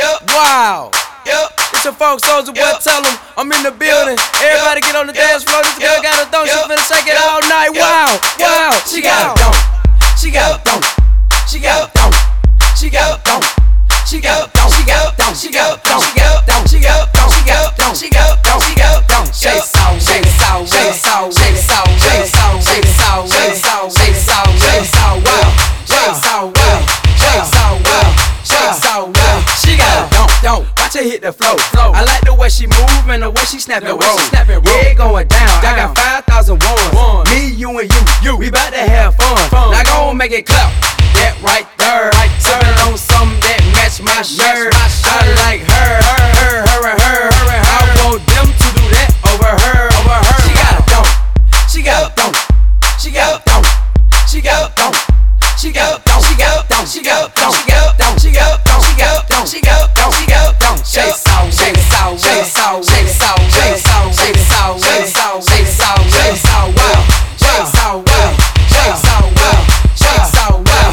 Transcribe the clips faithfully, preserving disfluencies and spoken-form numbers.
Wow. It's your folks, Soulja Boy, tell them I'm in the building. Everybody get on the dance floor. This girl got a thong, she finna shake it all night. Wow, wow. She got a thong. She got a thong. She got a thong. She got a thong. She got a thong. She got a thong. She got a thong. She got a thong. She got a thong. She got a thong. She got a thong. She got a thong. Shake it out, shake it out, shake it out, shake it out, shake it out, shake it out, shake it out, shake it out, shake it out, wow, shake it out, wow, shake it out, wow, shake it out, wow. She got a thong, thong. Watch her hit the flow, flow. I like the way she move and the way she snap and roll. Yeah, it going down. I got five thousand ones. Me, you, and you, you. We bout to have fun. Now go and make it clap. That right there, sippin' on something that match my shirt. I like her, her, her, her, and her, her, and her. I want them to do that over her, over her. She got a thong, she got a thong, she got a thong, she got a thong, she got a thong, she got a thong, she got a thong, she got a thong, she got a thong, she got a thong, she got a thong, she got a thong. Shake it out, shake it out, shake it out, shake it out, shake it out, shake it out, shake it out, shake it out, shake it out, wow, shake it out, wow, shake it out, wow, shake it out, wow.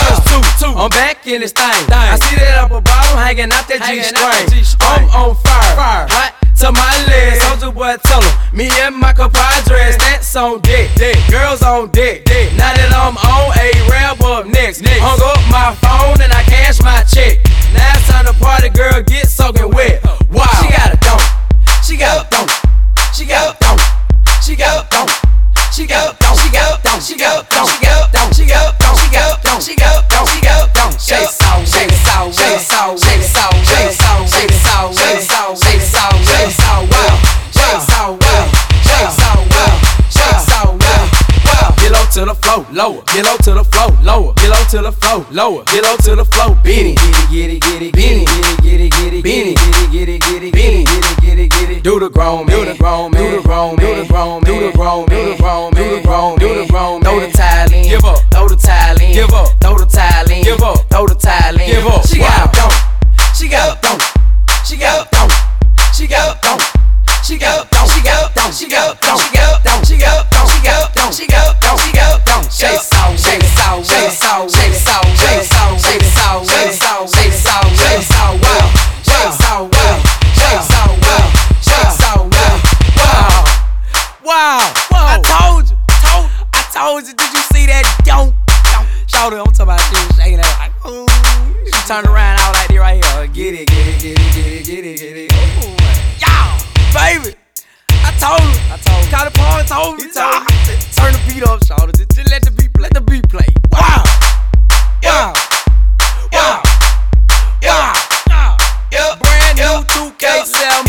I'm back in this thing. I see that upper bottom hanging out that G-string. I'm on fire, hot to my legs. Soulja Boy, tell 'em me and my compadres, that's on deck. Girls on deck. Now that I'm on, a rap up next. Hung up my phone and I cash my check. Now it's time to party, girl, get soaking wet. Wow. She got a thong. She got a thong. She got a thong. She got a thong. She got a thong. She got a thong. She got a thong. She got a thong. She got a thong. She got a thong. She got a thong. She got a thong. Shake it out, shake it out, shake it out, shake it out, shake it out, shake it out, shake it out, shake it out, shake it out, wow, shake it out, wow, shake it out, wow, shake it out, wow, wow. Get low to the flow, lower. Get low to the flow, lower. Get low to the flow, lower. Get low to the flow, beanie, get it, get it, get it, get it, get it, get it, get it, get it, get it, get it, get it, get it, get it. Do the grown man, do the grown man, do the grown man, do the grown man, do the grown man, do the grown man, do the grown man, do the grown man. Throw the tile in, give up. Throw the tile in, give up. Throw the tile in, give up. Throw the tile in, give up. She got a thong, she got a thong, she got a thong, she got a thong, she got a thong, she got a thong, she got a thong, she got a thong, she got a thong, she got a thong, she got a thong, she got a thong. Shake it out, shake it out, shake it out, shake it out, shake it out, shake it out, shake it out, shake it out, shake it out, wow, shake it out, wow, shake it out, wow, shake it out, wow, wow, wow. I told you, told, I told you. Did you see that? Don't, don't. Shoulder, I'm talking about she was shaking that like, ooh. She turned around out like this right here. Get it, get it, get it, get it, get it, get it. Ooh, y'all, baby. I told him. I told him. Caught the paw and told him. He told him. Turn the beat up, shoulder. Just, just let the beat play. Let the beat play. Wow. Wow. Wow. Wow. Wow. Brand new two K cell